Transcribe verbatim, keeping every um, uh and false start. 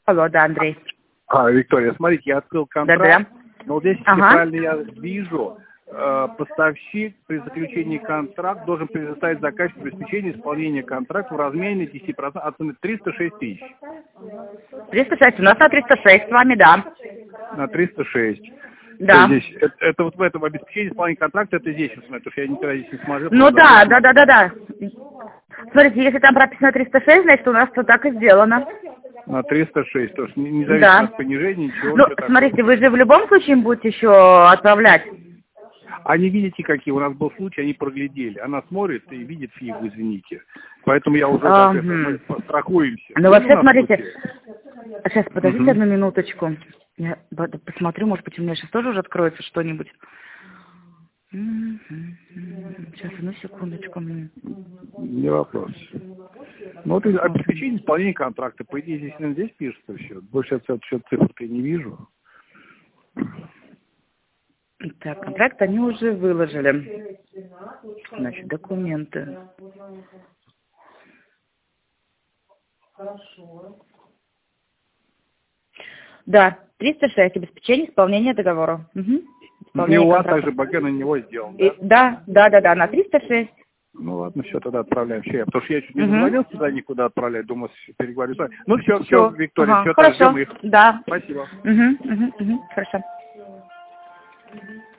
Алло, да, Андрей. А, Виктория, смотрите, я открыл контракт, Да-да. но вот здесь, если Ага. правильно я вижу, э, поставщик при заключении контракта должен предоставить заказчику обеспечение исполнения контракта в размере десять процентов от цены триста шесть тысяч. триста шесть, у нас на триста шесть с вами, да. На триста шесть. Да. Здесь, это, это вот в этом обеспечении исполнения контракта, это здесь, вот, потому что я никогда здесь не смотрел. Ну правда, да, да, да, да, да. Смотрите, если там прописано триста шесть, значит, у нас то так и сделано. На триста шесть, то есть не зависит Да. от понижения, ничего. Ну, ничего смотрите, такого. вы же в любом случае им будете еще отправлять. Они, видите, какие у нас был случай, они проглядели. Она смотрит и видит фигу, извините. Поэтому я уже А, так это, мы пострахуемся. Ну, Были вообще, у нас смотрите, случаи? сейчас, подождите Мгм. одну минуточку. Я б- посмотрю, может быть, у меня сейчас тоже уже откроется что-нибудь. Сейчас, одну секундочку. Не вопрос. Ну, вот и обеспечение исполнения контракта. По идее, здесь, наверное, здесь пишется все. Больше от счет цифр-то я не вижу. Так, контракт они уже выложили. Значит, документы. Да, триста шесть, обеспечение исполнения договора. Угу. И у вас также БГ на него сделан, да? И, да, да, да, да, на триста шесть. Ну ладно, все, тогда отправляем. Все, потому что я чуть не Угу. дозвонился туда никуда отправлять, думаю, переговорю с вами. Ну все, все, Все, Виктория, ага, все, тогда хорошо, ждем их. да. Спасибо. Угу, угу, угу, хорошо.